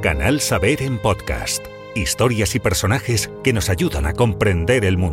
Canal Saber en podcast. Historias y personajes que nos ayudan a comprender el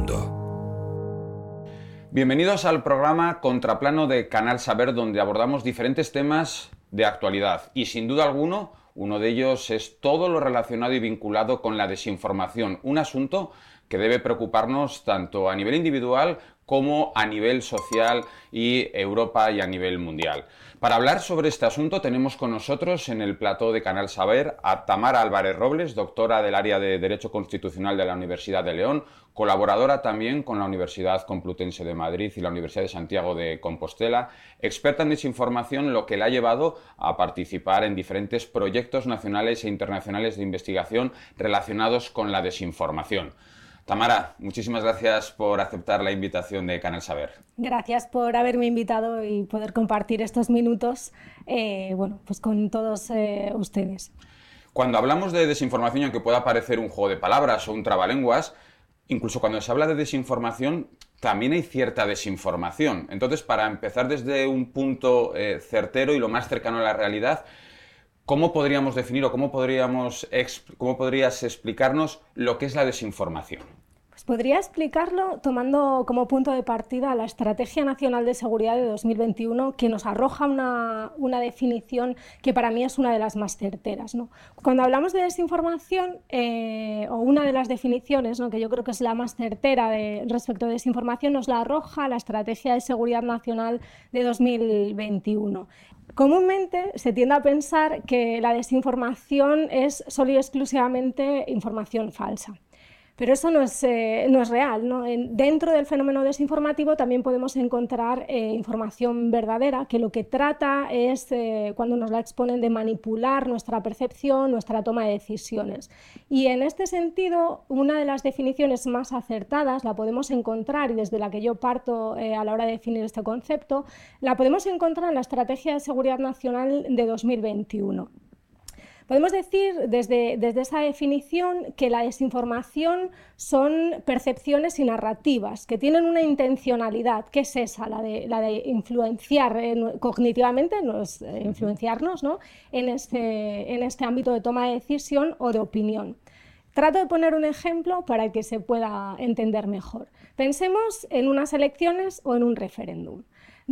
mundo. Bienvenidos al programa Contraplano de Canal Saber, donde abordamos diferentes temas de actualidad. Y sin duda alguno, uno de ellos es todo lo relacionado y vinculado con la desinformación. Un asunto que debe preocuparnos tanto a nivel individual como a nivel social y Europa y a nivel mundial. Para hablar sobre este asunto tenemos con nosotros en el plató de Canal Saber a Tamara Álvarez Robles, doctora del área de Derecho Constitucional de la Universidad de León, colaboradora también con la Universidad Complutense de Madrid y la Universidad de Santiago de Compostela, experta en desinformación, lo que la ha llevado a participar en diferentes proyectos nacionales e internacionales de investigación relacionados con la desinformación. Tamara, muchísimas gracias por aceptar la invitación de Canal Saber. Gracias por haberme invitado y poder compartir estos minutos pues con todos ustedes. Cuando hablamos de desinformación, aunque pueda parecer un juego de palabras o un trabalenguas, incluso cuando se habla de desinformación, también hay cierta desinformación. Entonces, para empezar desde un punto certero y lo más cercano a la realidad, ¿cómo podríamos definir o cómo podrías explicarnos lo que es la desinformación? Pues podría explicarlo tomando como punto de partida la Estrategia Nacional de Seguridad de 2021, que nos arroja una definición que para mí es una de las más certeras, ¿no? Cuando hablamos de desinformación, o una de las definiciones, ¿no?, que yo creo que es la más certera respecto a desinformación, nos la arroja la Estrategia de Seguridad Nacional de 2021. Comúnmente se tiende a pensar que la desinformación es solo y exclusivamente información falsa. Pero eso no es real, ¿no? Dentro del fenómeno desinformativo también podemos encontrar información verdadera, que lo que trata es, cuando nos la exponen, de manipular nuestra percepción, nuestra toma de decisiones. Y en este sentido, una de las definiciones más acertadas la podemos encontrar, y desde la que yo parto a la hora de definir este concepto, la podemos encontrar en la Estrategia de Seguridad Nacional de 2021. Podemos decir desde esa definición que la desinformación son percepciones y narrativas que tienen una intencionalidad, que es esa, la de influenciar cognitivamente, influenciarnos, ¿no?, en este ámbito de toma de decisión o de opinión. Trato de poner un ejemplo para que se pueda entender mejor. Pensemos en unas elecciones o en un referéndum,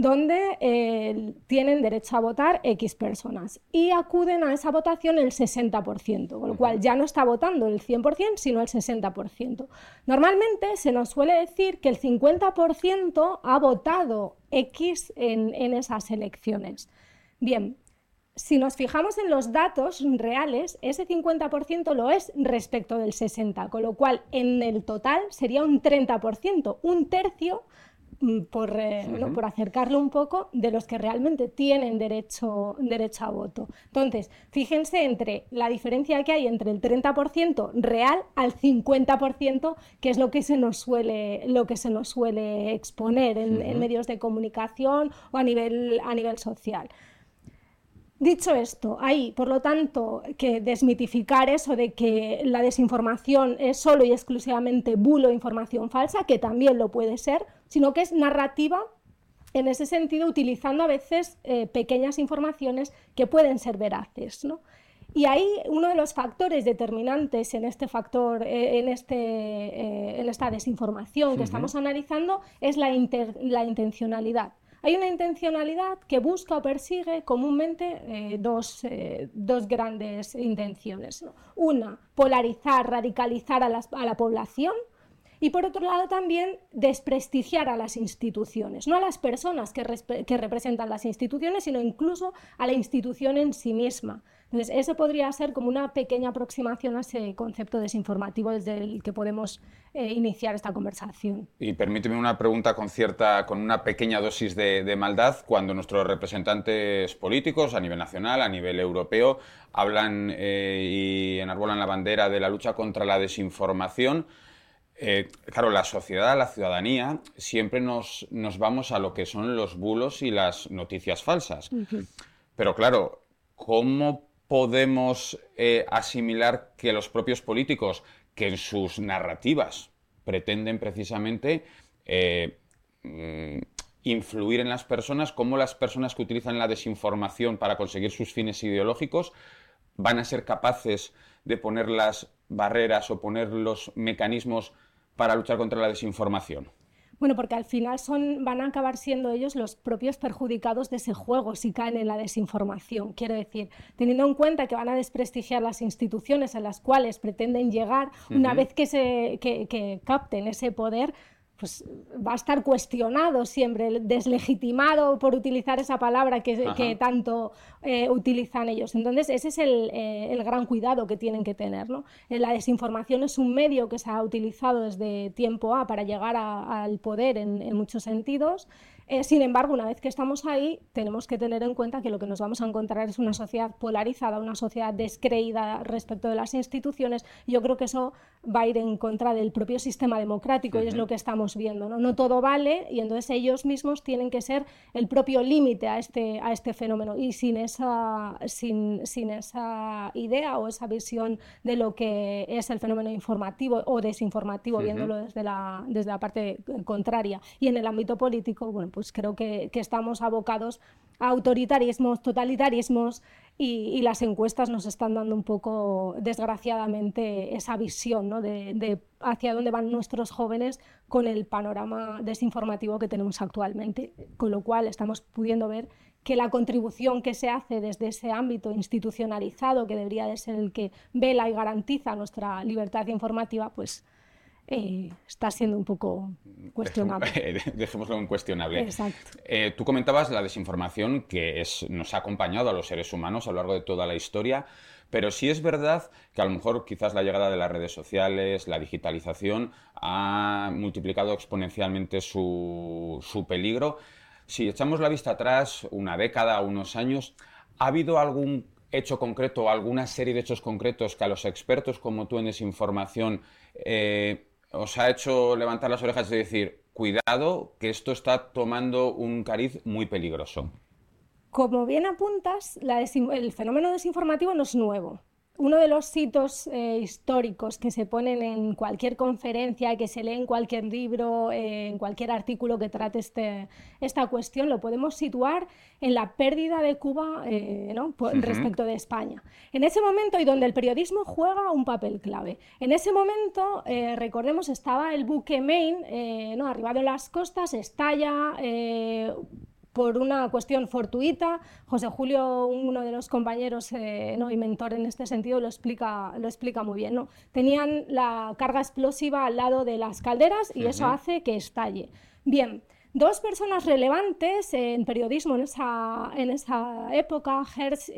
donde tienen derecho a votar X personas y acuden a esa votación el 60%, con lo cual ya no está votando el 100%, sino el 60%. Normalmente se nos suele decir que el 50% ha votado X en esas elecciones. Bien, si nos fijamos en los datos reales, ese 50% lo es respecto del 60%, con lo cual en el total sería un 30%, un tercio, por acercarlo un poco, de los que realmente tienen derecho a voto. Entonces, fíjense entre la diferencia que hay entre el 30% real al 50%, que es lo que se nos suele exponer en medios de comunicación o a nivel social. Dicho esto, hay, por lo tanto, que desmitificar eso de que la desinformación es solo y exclusivamente bulo o información falsa, que también lo puede ser, sino que es narrativa, en ese sentido, utilizando a veces pequeñas informaciones que pueden ser veraces, ¿no? Y ahí uno de los factores determinantes en esta desinformación que estamos analizando es la intencionalidad. Hay una intencionalidad que busca o persigue comúnmente dos grandes intenciones, ¿no? Una, polarizar, radicalizar a la población, y por otro lado también desprestigiar a las instituciones, no a las personas que representan las instituciones, sino incluso a la institución en sí misma. Entonces, ese podría ser como una pequeña aproximación a ese concepto desinformativo desde el que podemos iniciar esta conversación. Y permíteme una pregunta con una pequeña dosis de maldad. Cuando nuestros representantes políticos a nivel nacional, a nivel europeo, hablan y enarbolan la bandera de la lucha contra la desinformación, claro, la sociedad, la ciudadanía, siempre nos vamos a lo que son los bulos y las noticias falsas. Pero claro, ¿cómo podemos asimilar que los propios políticos, que en sus narrativas pretenden precisamente influir en las personas, cómo las personas que utilizan la desinformación para conseguir sus fines ideológicos van a ser capaces de poner las barreras o poner los mecanismos para luchar contra la desinformación? Bueno, porque al final van a acabar siendo ellos los propios perjudicados de ese juego si caen en la desinformación. Quiero decir, teniendo en cuenta que van a desprestigiar las instituciones a las cuales pretenden llegar, una vez que capten ese poder, pues va a estar cuestionado siempre, deslegitimado por utilizar esa palabra que tanto utilizan ellos. Entonces, ese es el gran cuidado que tienen que tener, ¿no? La desinformación es un medio que se ha utilizado desde tiempo para llegar al poder en muchos sentidos. Sin embargo, una vez que estamos ahí, tenemos que tener en cuenta que lo que nos vamos a encontrar es una sociedad polarizada, una sociedad descreída respecto de las instituciones. Yo creo que eso va a ir en contra del propio sistema democrático y es lo que estamos viendo, ¿no? No todo vale y entonces ellos mismos tienen que ser el propio límite a este fenómeno y sin esa idea o esa visión de lo que es el fenómeno informativo o desinformativo, viéndolo desde la parte contraria. Y en el ámbito político, bueno, pues creo que estamos abocados a autoritarismos, totalitarismos y las encuestas nos están dando un poco, desgraciadamente, esa visión, ¿no? de hacia dónde van nuestros jóvenes con el panorama desinformativo que tenemos actualmente, con lo cual estamos pudiendo ver que la contribución que se hace desde ese ámbito institucionalizado, que debería de ser el que vela y garantiza nuestra libertad informativa, pues está siendo un poco cuestionable. Dejémoslo en cuestionable. Exacto. Tú comentabas la desinformación que nos ha acompañado a los seres humanos a lo largo de toda la historia, pero sí es verdad que a lo mejor quizás la llegada de las redes sociales, la digitalización, ha multiplicado exponencialmente su peligro. Si echamos la vista atrás, una década, unos años, ¿ha habido algún hecho concreto, alguna serie de hechos concretos que a los expertos como tú en desinformación os ha hecho levantar las orejas y decir, cuidado, que esto está tomando un cariz muy peligroso? Como bien apuntas, el fenómeno desinformativo no es nuevo. Uno de los hitos históricos que se ponen en cualquier conferencia, que se lee en cualquier libro, en cualquier artículo que trate esta cuestión, lo podemos situar en la pérdida de Cuba respecto de España. En ese momento, y donde el periodismo juega un papel clave, en ese momento, recordemos, estaba el buque Maine, arribado en las costas, estalla por una cuestión fortuita. José Julio, uno de los compañeros y mentor en este sentido, lo explica muy bien, ¿no? Tenían la carga explosiva al lado de las calderas y eso hace que estalle. Bien, dos personas relevantes en periodismo en esa época, Hearst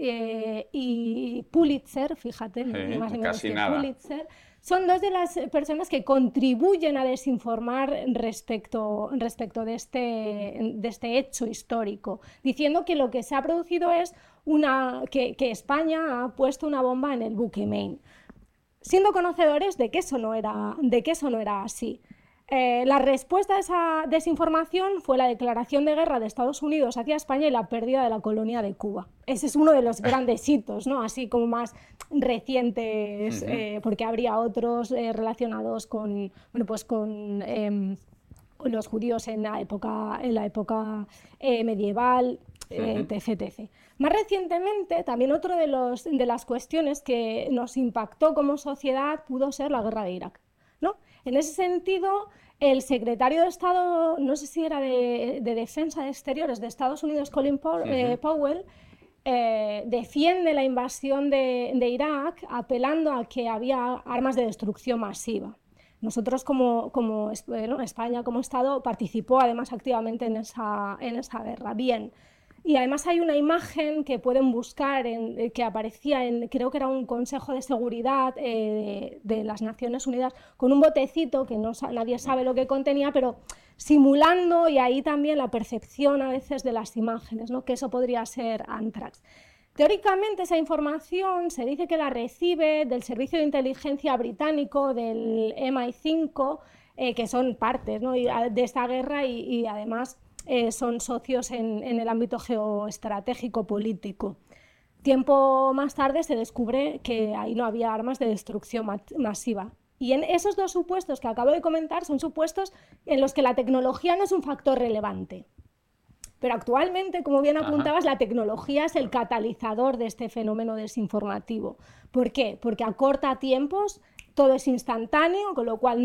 y Pulitzer, fíjate, más casi nada. Pulitzer, son dos de las personas que contribuyen a desinformar respecto de este hecho histórico, diciendo que lo que se ha producido es que España ha puesto una bomba en el buque Maine, siendo conocedores de que eso no era así. La respuesta a esa desinformación fue la declaración de guerra de Estados Unidos hacia España y la pérdida de la colonia de Cuba. Ese es uno de los grandes hitos, ¿no? Así como más recientes, porque habría otros relacionados con los judíos en la época medieval, etc. Más recientemente, también otro de las cuestiones que nos impactó como sociedad pudo ser la guerra de Irak, ¿no? En ese sentido, el secretario de Estado, no sé si era de Defensa de Exteriores de Estados Unidos, Colin Powell, defiende la invasión de Irak apelando a que había armas de destrucción masiva. Nosotros, España como Estado, participó además activamente en esa guerra. Bien. Y además hay una imagen que pueden buscar que aparecía creo que era un Consejo de Seguridad de las Naciones Unidas, con un botecito que nadie sabe lo que contenía, pero simulando, y ahí también la percepción a veces de las imágenes, ¿no? Que eso podría ser Anthrax. Teóricamente esa información se dice que la recibe del Servicio de Inteligencia británico, del MI5, que son partes, ¿no? de esta guerra y además son socios en el ámbito geoestratégico político. Tiempo más tarde se descubre que ahí no había armas de destrucción masiva. Y en esos dos supuestos que acabo de comentar son supuestos en los que la tecnología no es un factor relevante. Pero actualmente, como bien apuntabas, la tecnología es el catalizador de este fenómeno desinformativo. ¿Por qué? Porque acorta tiempos, todo es instantáneo, con lo cual no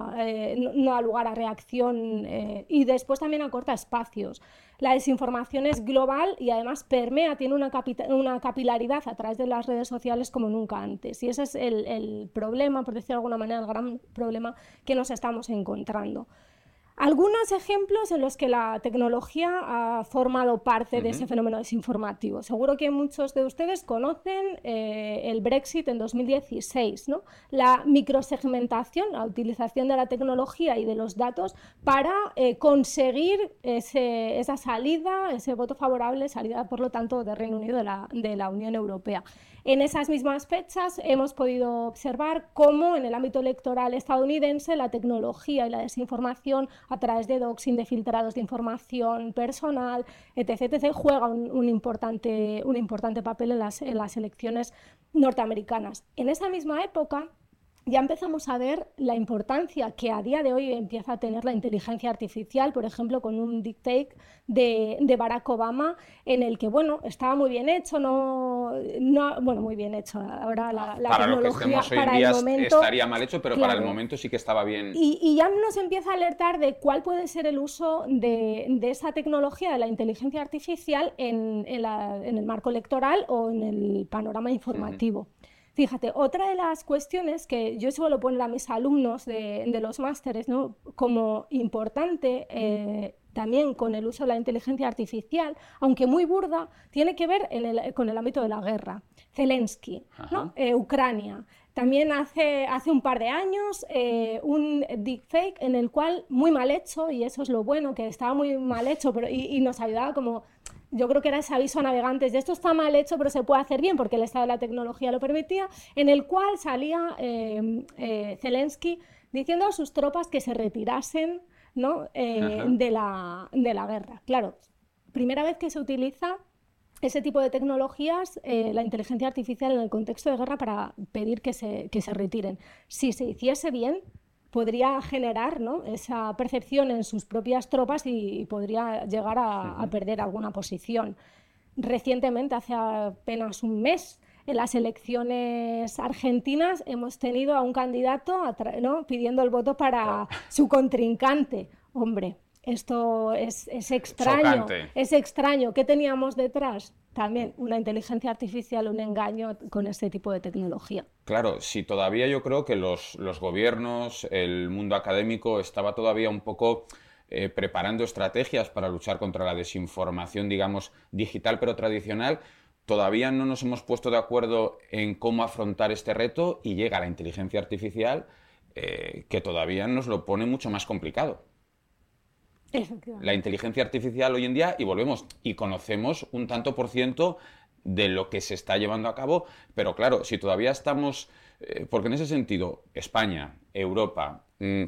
da lugar a reacción, y después también acorta espacios. La desinformación es global y además permea, tiene una capilaridad a través de las redes sociales como nunca antes. Y ese es el problema, por decirlo de alguna manera, el gran problema que nos estamos encontrando. Algunos ejemplos en los que la tecnología ha formado parte de ese fenómeno desinformativo. Seguro que muchos de ustedes conocen el Brexit en 2016, ¿no? La microsegmentación, la utilización de la tecnología y de los datos para conseguir esa salida, ese voto favorable, salida por lo tanto del Reino Unido de la Unión Europea. En esas mismas fechas hemos podido observar cómo en el ámbito electoral estadounidense la tecnología y la desinformación a través de doxing, de filtrados de información personal, etc., juega un importante papel en las elecciones norteamericanas. En esa misma época ya empezamos a ver la importancia que a día de hoy empieza a tener la inteligencia artificial, por ejemplo, con un deepfake de Barack Obama, en el que, bueno, estaba muy bien hecho, muy bien hecho. Ahora la para tecnología, lo que estemos hoy en para día el momento, estaría mal hecho, pero claro, para el momento sí que estaba bien. Y ya nos empieza a alertar de cuál puede ser el uso de esa tecnología, de la inteligencia artificial, en el marco electoral o en el panorama informativo. Fíjate, otra de las cuestiones que yo suelo poner a mis alumnos de los másteres, ¿no?, como importante también con el uso de la inteligencia artificial, aunque muy burda, tiene que ver con el ámbito de la guerra. Zelensky, ¿no? Ucrania. También hace un par de años un deepfake en el cual, muy mal hecho, y eso es lo bueno, que estaba muy mal hecho, pero, y nos ayudaba como... Yo creo que era ese aviso a navegantes de esto está mal hecho, pero se puede hacer bien porque el estado de la tecnología lo permitía, en el cual salía Zelensky diciendo a sus tropas que se retirasen, ¿no?, de la guerra. Claro, primera vez que se utiliza ese tipo de tecnologías, la inteligencia artificial en el contexto de guerra para pedir que se retiren. Si se hiciese bien, podría generar, ¿no?, esa percepción en sus propias tropas y podría llegar a perder alguna posición. Recientemente, hace apenas un mes, en las elecciones argentinas hemos tenido a un candidato, ¿no?, pidiendo el voto para su contrincante. Hombre, esto es extraño. Chocante. Es extraño. ¿Qué teníamos detrás? También una inteligencia artificial, un engaño con este tipo de tecnología. Claro, si todavía yo creo que los gobiernos, el mundo académico estaba todavía un poco preparando estrategias para luchar contra la desinformación, digamos, digital pero tradicional, todavía no nos hemos puesto de acuerdo en cómo afrontar este reto y llega la inteligencia artificial que todavía nos lo pone mucho más complicado. La inteligencia artificial hoy en día, y volvemos, y conocemos un tanto por ciento de lo que se está llevando a cabo, pero claro, si todavía estamos, porque en ese sentido, España, Europa,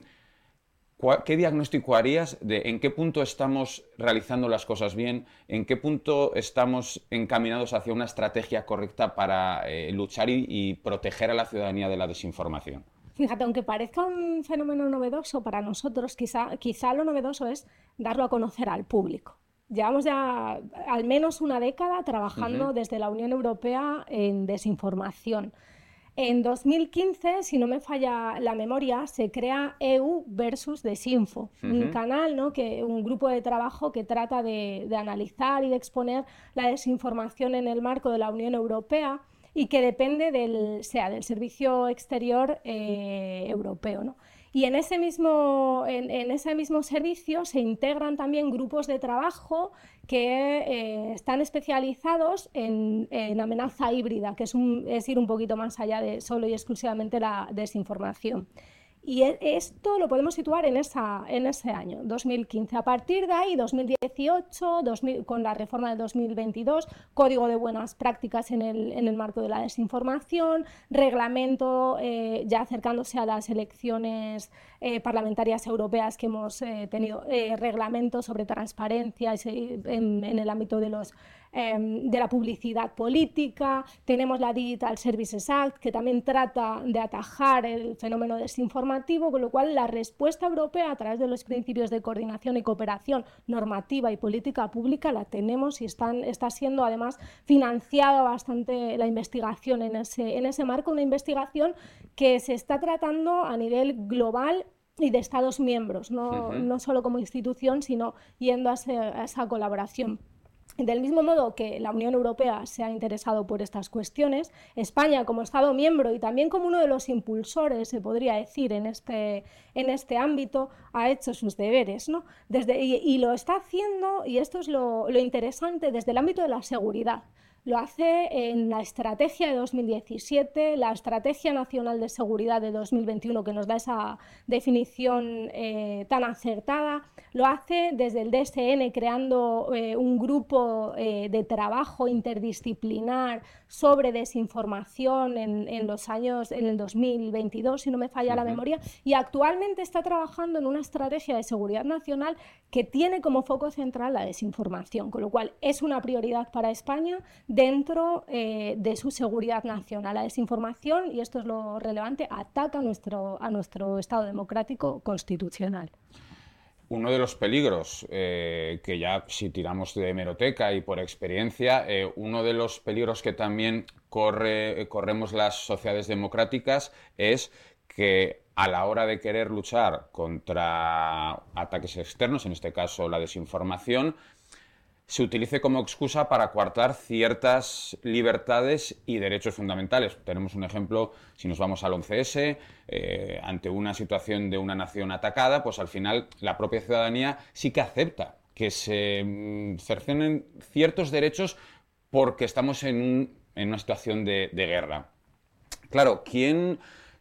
¿qué diagnóstico harías de en qué punto estamos realizando las cosas bien, en qué punto estamos encaminados hacia una estrategia correcta para luchar y proteger a la ciudadanía de la desinformación? Fíjate, aunque parezca un fenómeno novedoso para nosotros, quizá lo novedoso es darlo a conocer al público. Llevamos ya al menos una década trabajando desde la Unión Europea en desinformación. En 2015, si no me falla la memoria, se crea EU versus Desinfo, un canal, ¿no?, un grupo de trabajo que trata de analizar y de exponer la desinformación en el marco de la Unión Europea, y que depende del Servicio Exterior Europeo, ¿no? Y en ese mismo servicio se integran también grupos de trabajo que están especializados en amenaza híbrida, que es ir un poquito más allá de solo y exclusivamente la desinformación. Y esto lo podemos situar en ese año, 2015. A partir de ahí, 2018, con la reforma de 2022, Código de Buenas Prácticas en el marco de la desinformación, reglamento ya acercándose a las elecciones parlamentarias europeas que hemos tenido, reglamento sobre transparencia en el ámbito de los de la publicidad política, tenemos la Digital Services Act, que también trata de atajar el fenómeno desinformativo, con lo cual la respuesta europea a través de los principios de coordinación y cooperación normativa y política pública la tenemos y está siendo además financiada bastante la investigación en ese marco, una investigación que se está tratando a nivel global y de Estados miembros, no solo como institución, sino yendo a esa colaboración. Del mismo modo que la Unión Europea se ha interesado por estas cuestiones, España como Estado miembro y también como uno de los impulsores, se podría decir, en este ámbito, ha hecho sus deberes, ¿no? Y lo está haciendo, y esto es lo interesante, desde el ámbito de la seguridad. Lo hace en la estrategia de 2017, la Estrategia Nacional de Seguridad de 2021, que nos da esa definición tan acertada. Lo hace desde el DSN, creando un grupo de trabajo interdisciplinar sobre desinformación en el 2022, si no me falla la memoria, y actualmente está trabajando en una estrategia de seguridad nacional que tiene como foco central la desinformación, con lo cual es una prioridad para España dentro de su seguridad nacional. La desinformación, y esto es lo relevante, ataca a nuestro Estado democrático constitucional. Uno de los peligros, que ya si tiramos de hemeroteca y por experiencia, uno de los peligros que también corremos las sociedades democráticas es que a la hora de querer luchar contra ataques externos, en este caso la desinformación, se utilice como excusa para coartar ciertas libertades y derechos fundamentales. Tenemos un ejemplo, si nos vamos al 11S, ante una situación de una nación atacada, pues al final la propia ciudadanía sí que acepta que se cercenen ciertos derechos porque estamos en una situación de guerra. Claro, ¿quién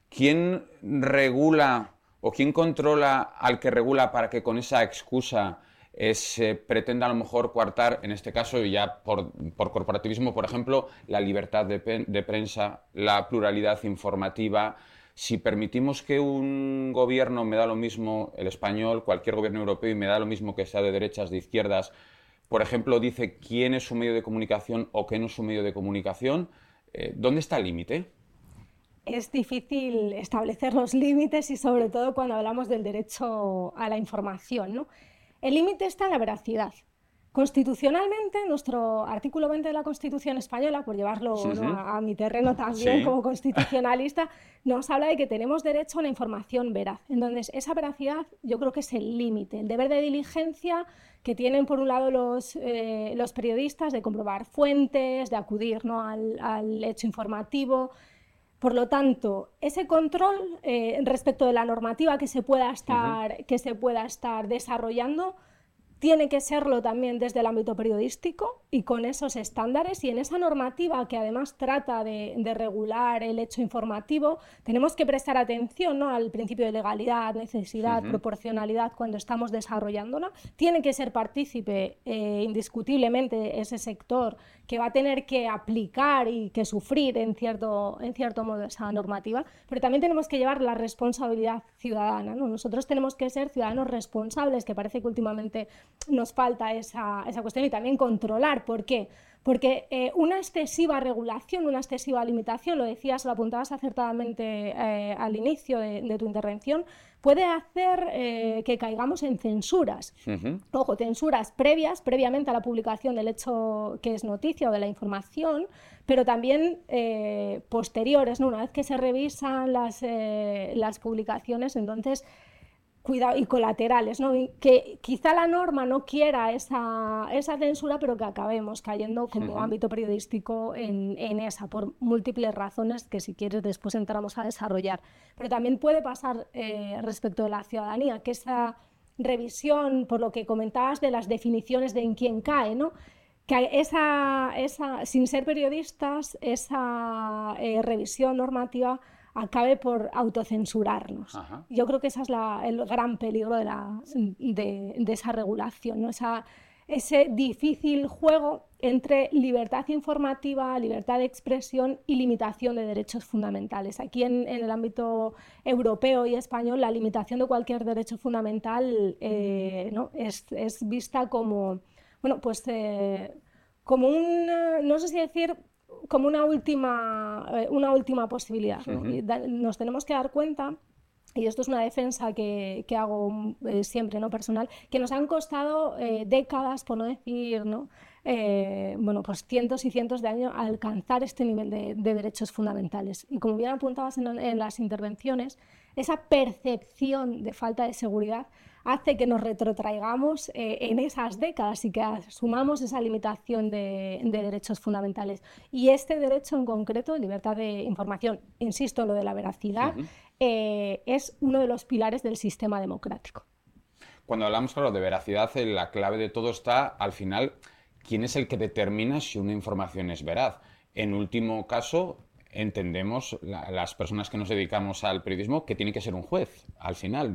regula o quién controla al que regula para que con esa excusa se pretenda a lo mejor coartar, en este caso, y ya por corporativismo, por ejemplo, la libertad de prensa, la pluralidad informativa? Si permitimos que un gobierno, me da lo mismo el español, cualquier gobierno europeo, y me da lo mismo que sea de derechas, de izquierdas, por ejemplo, dice quién es su medio de comunicación o qué no es su medio de comunicación, ¿dónde está el límite? Es difícil establecer los límites y sobre todo cuando hablamos del derecho a la información, ¿no? El límite está en la veracidad. Constitucionalmente, nuestro artículo 20 de la Constitución española, por llevarlo a mi terreno también como constitucionalista, nos habla de que tenemos derecho a una información veraz. Entonces, esa veracidad yo creo que es el límite, el deber de diligencia que tienen por un lado los periodistas de comprobar fuentes, de acudir, ¿no?, al hecho informativo. Por lo tanto, ese control respecto de la normativa que se pueda estar desarrollando tiene que serlo también desde el ámbito periodístico y con esos estándares, y en esa normativa que además trata de regular el hecho informativo tenemos que prestar atención, ¿no?, al principio de legalidad, necesidad, proporcionalidad cuando estamos desarrollándola. Tiene que ser partícipe indiscutiblemente ese sector que va a tener que aplicar y que sufrir en cierto modo esa normativa, pero también tenemos que llevar la responsabilidad ciudadana, ¿no? Nosotros tenemos que ser ciudadanos responsables, que parece que últimamente nos falta esa cuestión, y también controlar. ¿Por qué? Porque una excesiva regulación, una excesiva limitación, lo decías, lo apuntabas acertadamente al inicio de tu intervención, puede hacer que caigamos en censuras. Ojo, censuras previamente a la publicación del hecho que es noticia o de la información, pero también posteriores, ¿no? Una vez que se revisan las publicaciones, entonces cuidado, y colaterales, ¿no? Que quizá la norma no quiera esa censura, pero que acabemos cayendo como ámbito periodístico en esa, por múltiples razones que si quieres después entramos a desarrollar. Pero también puede pasar respecto de la ciudadanía, que esa revisión, por lo que comentabas de las definiciones de en quién cae, ¿no?, que sin ser periodistas, esa revisión normativa acabe por autocensurarnos. Yo creo que ese es el gran peligro de esa regulación, ¿no? Ese difícil juego entre libertad informativa, libertad de expresión y limitación de derechos fundamentales. Aquí en el ámbito europeo y español, la limitación de cualquier derecho fundamental ¿no?, es vista como, bueno, pues como no sé si decir, como una última posibilidad, ¿no? Y nos tenemos que dar cuenta, y esto es una defensa que hago siempre, ¿no? Personal, que nos han costado décadas, por no decir, ¿no? Bueno, pues cientos y cientos de años alcanzar este nivel de derechos fundamentales. Y como bien apuntabas en las intervenciones, esa percepción de falta de seguridad hace que nos retrotraigamos en esas décadas y que asumamos esa limitación de derechos fundamentales. Y este derecho en concreto, libertad de información, insisto en lo de la veracidad, es uno de los pilares del sistema democrático. Cuando hablamos, claro, de veracidad, la clave de todo está, al final, quién es el que determina si una información es veraz. En último caso, entendemos, las personas que nos dedicamos al periodismo, que tiene que ser un juez. Al final,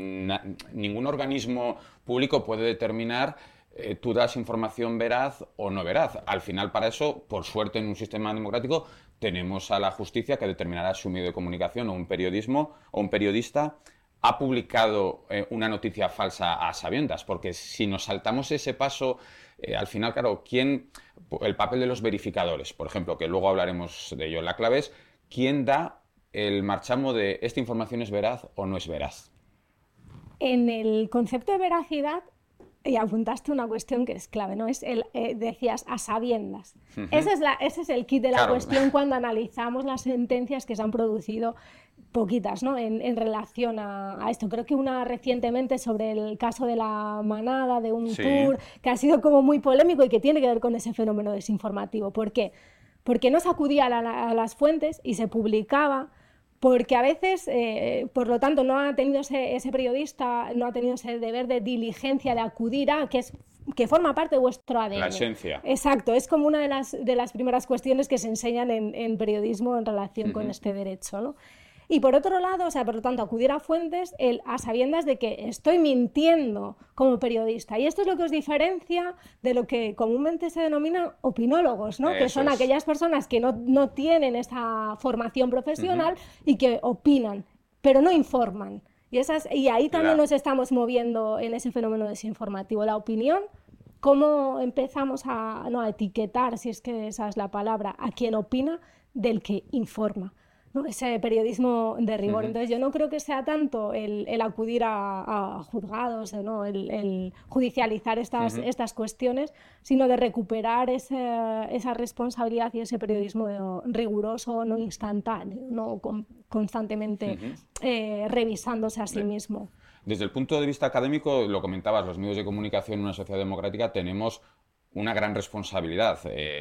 ningún organismo público puede determinar tú das información veraz o no veraz. Al final, para eso, por suerte, en un sistema democrático, tenemos a la justicia que determinará si un medio de comunicación o un periodista ha publicado una noticia falsa a sabiendas, porque si nos saltamos ese paso, al final, claro, el papel de los verificadores, por ejemplo, que luego hablaremos de ello, la clave es quién da el marchamo de esta información es veraz o no es veraz. En el concepto de veracidad, y apuntaste una cuestión que es clave, ¿no? Decías a sabiendas. Ese es el kit de la cuestión cuando analizamos las sentencias que se han producido, poquitas, ¿no? En relación a esto. Creo que una recientemente sobre el caso de la manada, de un tour, que ha sido como muy polémico y que tiene que ver con ese fenómeno desinformativo. ¿Por qué? Porque no se acudía a las fuentes y se publicaba. Porque a veces, por lo tanto, no ha tenido ese periodista, no ha tenido ese deber de diligencia de acudir a, que forma parte de vuestro ADN. La esencia. Exacto, es como una de las primeras cuestiones que se enseñan en periodismo en relación con este derecho, ¿no? Y por otro lado, o sea, por lo tanto, acudir a fuentes a sabiendas de que estoy mintiendo como periodista. Y esto es lo que os diferencia de lo que comúnmente se denomina opinólogos, ¿no? Que son aquellas personas que no tienen esa formación profesional y que opinan, pero no informan. Y ahí también nos estamos moviendo en ese fenómeno desinformativo. La opinión, cómo empezamos a etiquetar, si es que esa es la palabra, a quien opina del que informa, ¿no? Ese periodismo de rigor. Entonces yo no creo que sea tanto el acudir a juzgados, ¿no? el judicializar estas cuestiones, sino de recuperar esa responsabilidad y ese periodismo riguroso, no instantáneo, no constantemente revisándose a sí mismo. Desde el punto de vista académico, lo comentabas, los medios de comunicación en una sociedad democrática tenemos una gran responsabilidad.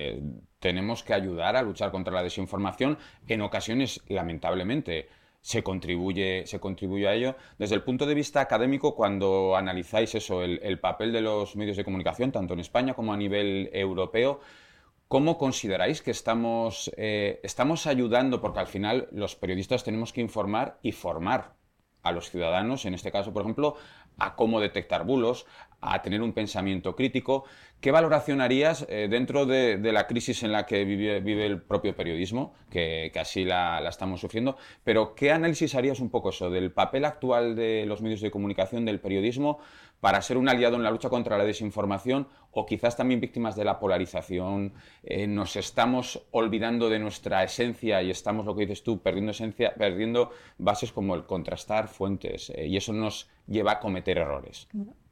Tenemos que ayudar a luchar contra la desinformación. En ocasiones, lamentablemente, se contribuye a ello. Desde el punto de vista académico, cuando analizáis eso, el papel de los medios de comunicación, tanto en España como a nivel europeo, ¿cómo consideráis que estamos ayudando? Porque al final los periodistas tenemos que informar y formar a los ciudadanos, en este caso, por ejemplo, a cómo detectar bulos, a tener un pensamiento crítico. ¿Qué valoración harías dentro de la crisis en la que vive el propio periodismo, que así la estamos sufriendo? Pero ¿qué análisis harías un poco eso del papel actual de los medios de comunicación, del periodismo, para ser un aliado en la lucha contra la desinformación o quizás también víctimas de la polarización? Nos estamos olvidando de nuestra esencia y estamos, lo que dices tú, perdiendo bases como el contrastar fuentes, y eso nos lleva a cometer errores.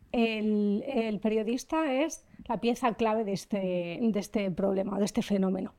El periodista es la pieza clave de este problema, de este fenómeno.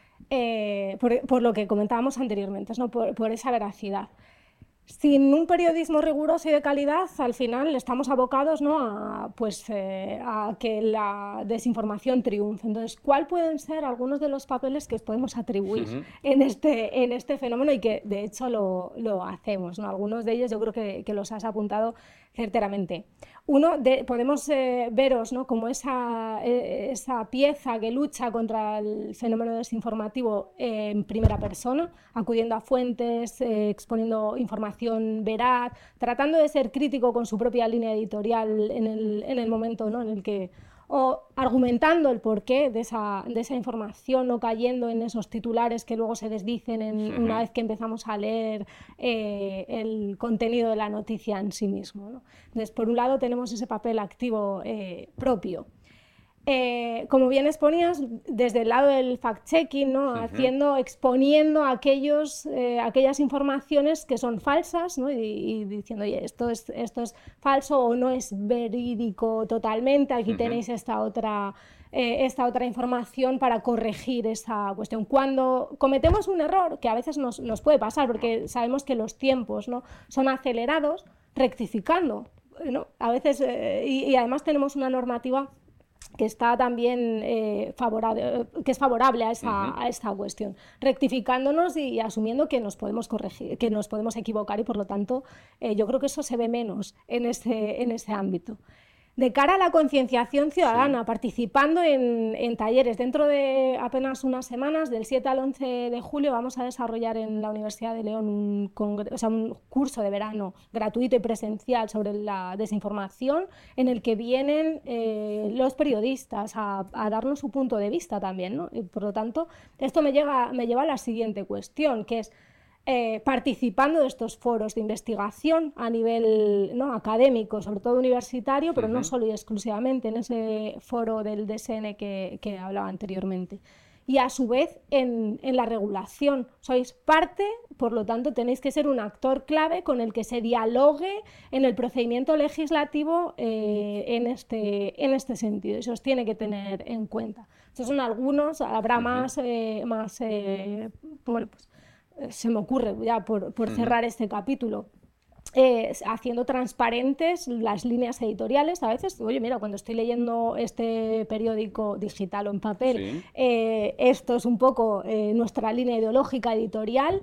Por lo que comentábamos anteriormente, ¿no? por esa veracidad. Sin un periodismo riguroso y de calidad, al final estamos abocados, ¿no? a que la desinformación triunfe. Entonces, ¿cuáles pueden ser algunos de los papeles que podemos atribuir en este fenómeno? Y que, de hecho, lo hacemos, ¿no? Algunos de ellos yo creo que los has apuntado certeramente. Podemos veros, ¿no? como esa pieza que lucha contra el fenómeno desinformativo en primera persona, acudiendo a fuentes, exponiendo información veraz, tratando de ser crítico con su propia línea editorial en el momento, ¿no? en el que, o argumentando el porqué de esa información, no cayendo en esos titulares que luego se desdicen una vez que empezamos a leer el contenido de la noticia en sí mismo, ¿no? Entonces, por un lado tenemos ese papel activo propio. como bien exponías, desde el lado del fact-checking, ¿no? Exponiendo aquellas informaciones que son falsas, ¿no? y diciendo, oye, esto es falso o no es verídico totalmente, aquí tenéis esta otra información para corregir esa cuestión. Cuando cometemos un error, que a veces nos puede pasar, porque sabemos que los tiempos, ¿no? son acelerados, rectificando, ¿no? A veces, y además tenemos una normativa que está también que es favorable a esta cuestión, rectificándonos y asumiendo que nos podemos corregir, que nos podemos equivocar, y por lo tanto yo creo que eso se ve menos en ese ámbito. De cara a la concienciación ciudadana, participando en talleres, dentro de apenas unas semanas, del 7 al 11 de julio, vamos a desarrollar en la Universidad de León un curso de verano gratuito y presencial sobre la desinformación, en el que vienen los periodistas a darnos su punto de vista también, ¿no? Y por lo tanto, esto me lleva a la siguiente cuestión, que es, participando de estos foros de investigación a nivel, ¿no? académico, sobre todo universitario, pero no solo y exclusivamente en ese foro del DSN que hablaba anteriormente. Y a su vez en la regulación. Sois parte, por lo tanto tenéis que ser un actor clave con el que se dialogue en el procedimiento legislativo en este sentido. Eso os tiene que tener en cuenta. Estos son algunos, habrá más bueno, pues se me ocurre ya por cerrar este capítulo, haciendo transparentes las líneas editoriales. A veces, oye, mira, cuando estoy leyendo este periódico digital o en papel, esto es un poco nuestra línea ideológica editorial.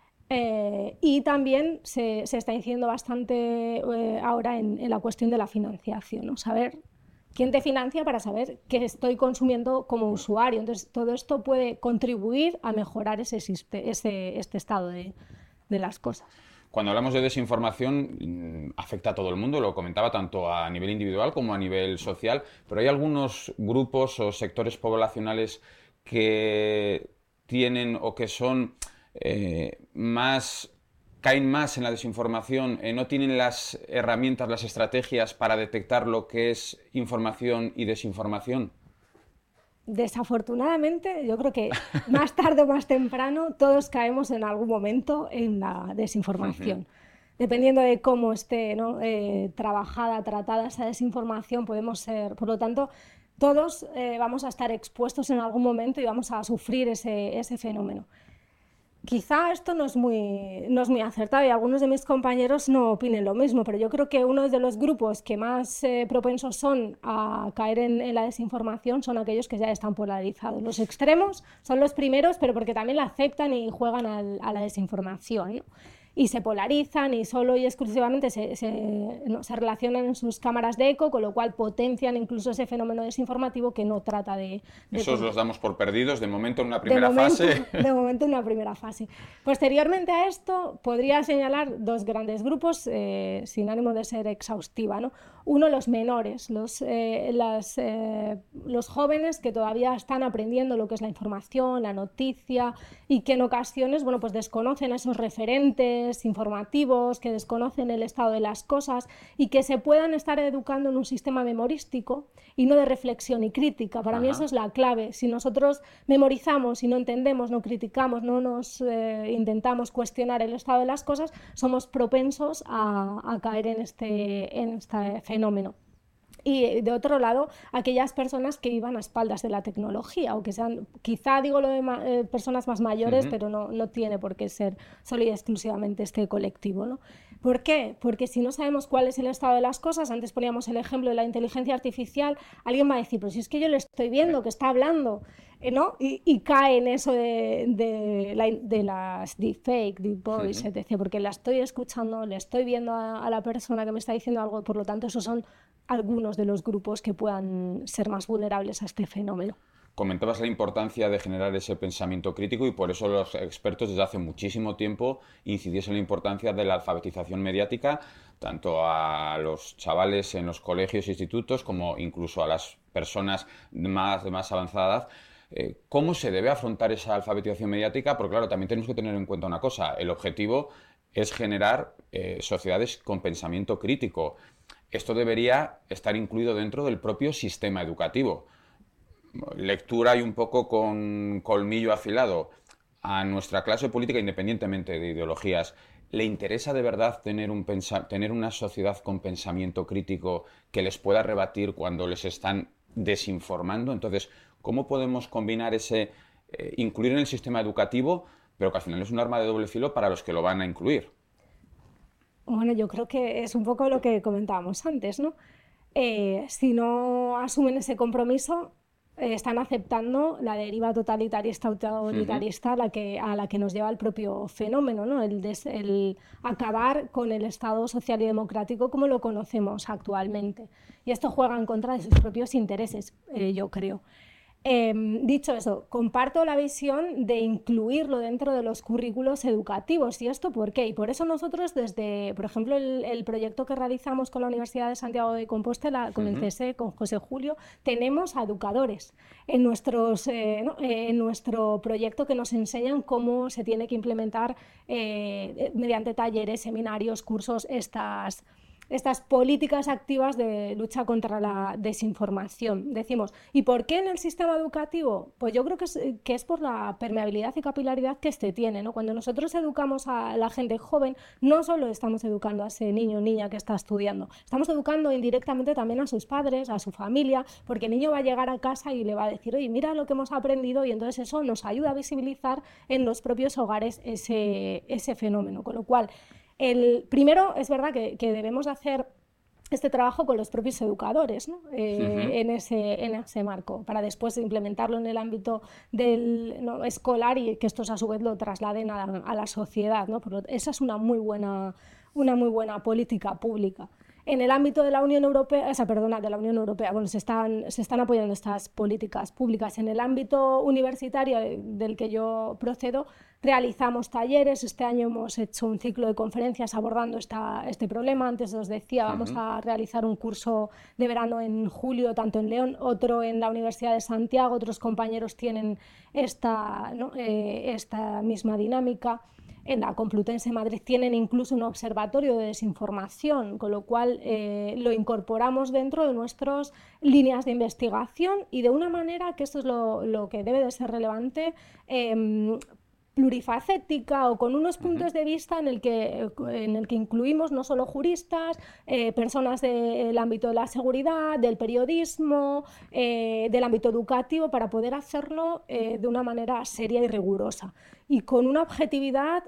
Y también se está incidiendo bastante ahora en la cuestión de la financiación, ¿no? Saber quién te financia para saber qué estoy consumiendo como usuario. Entonces, todo esto puede contribuir a mejorar este estado de las cosas. Cuando hablamos de desinformación, afecta a todo el mundo, lo comentaba, tanto a nivel individual como a nivel social, pero hay algunos grupos o sectores poblacionales que tienen o que son caen más en la desinformación, no tienen las herramientas, las estrategias para detectar lo que es información y desinformación. Desafortunadamente, yo creo que más tarde o más temprano todos caemos en algún momento en la desinformación. Dependiendo de cómo esté, ¿no? tratada esa desinformación, podemos ser, por lo tanto, todos vamos a estar expuestos en algún momento y vamos a sufrir ese fenómeno. Quizá esto no es muy acertado y algunos de mis compañeros no opinen lo mismo, pero yo creo que uno de los grupos que más propensos son a caer en la desinformación son aquellos que ya están polarizados. Los extremos son los primeros, pero porque también la aceptan y juegan a la desinformación, ¿no? Y se polarizan y solo y exclusivamente se relacionan en sus cámaras de eco, con lo cual potencian incluso ese fenómeno desinformativo que no trata de Esos los damos por perdidos de momento en una primera fase. De momento en una primera fase. Posteriormente a esto podría señalar dos grandes grupos, sin ánimo de ser exhaustiva, ¿no? Uno, los menores, los jóvenes que todavía están aprendiendo lo que es la información, la noticia, y que en ocasiones, bueno, pues desconocen esos referentes informativos, que desconocen el estado de las cosas y que se puedan estar educando en un sistema memorístico y no de reflexión y crítica. Para mí eso es la clave. Si nosotros memorizamos y no entendemos, no criticamos, no nos intentamos cuestionar el estado de las cosas, somos propensos a caer en este fenómeno. Y de otro lado, aquellas personas que vivan a espaldas de la tecnología o que sean, quizá digo lo de personas más mayores, pero no tiene por qué ser solo y exclusivamente este colectivo, ¿no? ¿Por qué? Porque si no sabemos cuál es el estado de las cosas, antes poníamos el ejemplo de la inteligencia artificial, alguien va a decir, pero si es que yo le estoy viendo que está hablando, ¿no? Y cae en eso de las deepfake, deep voice, etc., porque la estoy escuchando, le estoy viendo a la persona que me está diciendo algo, por lo tanto esos son algunos de los grupos que puedan ser más vulnerables a este fenómeno. Comentabas la importancia de generar ese pensamiento crítico y por eso los expertos desde hace muchísimo tiempo incidiesen en la importancia de la alfabetización mediática, tanto a los chavales en los colegios e institutos como incluso a las personas de más avanzada edad. ¿Cómo se debe afrontar esa alfabetización mediática? Porque claro, también tenemos que tener en cuenta una cosa, el objetivo es generar sociedades con pensamiento crítico. Esto debería estar incluido dentro del propio sistema educativo. lectura y un poco con colmillo afilado. A nuestra clase política, independientemente de ideologías, ¿le interesa de verdad tener una sociedad con pensamiento crítico que les pueda rebatir cuando les están desinformando? Entonces, ¿cómo podemos combinar incluir en el sistema educativo, pero que al final es un arma de doble filo para los que lo van a incluir? Bueno, yo creo que es un poco lo que comentábamos antes, ¿no? Si no asumen ese compromiso, están aceptando la deriva totalitarista, autoritarista a la que nos lleva el propio fenómeno, ¿no? El acabar con el Estado social y democrático como lo conocemos actualmente. Y esto juega en contra de sus propios intereses, yo creo. Dicho eso, comparto la visión de incluirlo dentro de los currículos educativos. ¿Y esto por qué? Y por eso nosotros desde, por ejemplo, el proyecto que realizamos con la Universidad de Santiago de Compostela, con el CSE, con José Julio, tenemos a educadores en nuestro proyecto que nos enseñan cómo se tiene que implementar mediante talleres, seminarios, cursos, estas políticas activas de lucha contra la desinformación. Decimos, ¿y por qué en el sistema educativo? Pues yo creo que es por la permeabilidad y capilaridad que tiene, ¿no? Cuando nosotros educamos a la gente joven, no solo estamos educando a ese niño o niña que está estudiando, estamos educando indirectamente también a sus padres, a su familia, porque el niño va a llegar a casa y le va a decir, oye, mira lo que hemos aprendido, y entonces eso nos ayuda a visibilizar en los propios hogares ese fenómeno, con lo cual primero, es verdad que debemos hacer este trabajo con los propios educadores, ¿no? En ese marco, para después implementarlo en el ámbito escolar y que estos a su vez lo trasladen a la sociedad, ¿no? Esa es una muy buena política pública. En el ámbito de la Unión Europea, bueno, se están apoyando estas políticas públicas. En el ámbito universitario del que yo procedo, realizamos talleres. Este año hemos hecho un ciclo de conferencias abordando este problema. Antes os decía, vamos a realizar un curso de verano en julio, tanto en León, otro en la Universidad de Santiago. Otros compañeros tienen esta misma dinámica. En la Complutense Madrid tienen incluso un observatorio de desinformación, con lo cual lo incorporamos dentro de nuestras líneas de investigación y de una manera que esto es lo que debe de ser relevante, plurifacética o con unos puntos de vista en el que incluimos no solo juristas, personas del ámbito de la seguridad, del periodismo, del ámbito educativo, para poder hacerlo de una manera seria y rigurosa y con una objetividad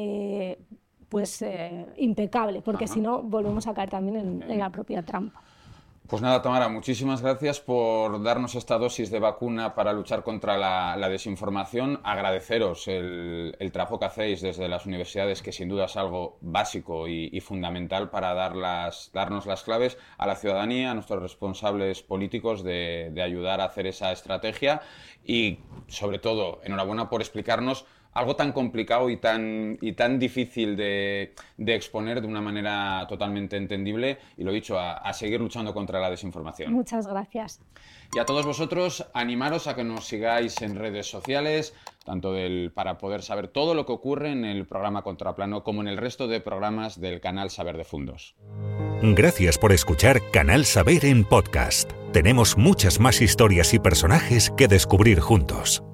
impecable, porque si no volvemos a caer también en la propia trampa. Pues nada, Tamara, muchísimas gracias por darnos esta dosis de vacuna para luchar contra la desinformación. Agradeceros el trabajo que hacéis desde las universidades, que sin duda es algo básico y fundamental para darnos las claves a la ciudadanía, a nuestros responsables políticos de ayudar a hacer esa estrategia y, sobre todo, enhorabuena por explicarnos algo tan complicado y tan difícil de exponer de una manera totalmente entendible. Y lo dicho, a seguir luchando contra la desinformación. Muchas gracias. Y a todos vosotros, animaros a que nos sigáis en redes sociales, tanto para poder saber todo lo que ocurre en el programa Contraplano como en el resto de programas del canal Saber de Fundos. Gracias por escuchar Canal Saber en podcast. Tenemos muchas más historias y personajes que descubrir juntos.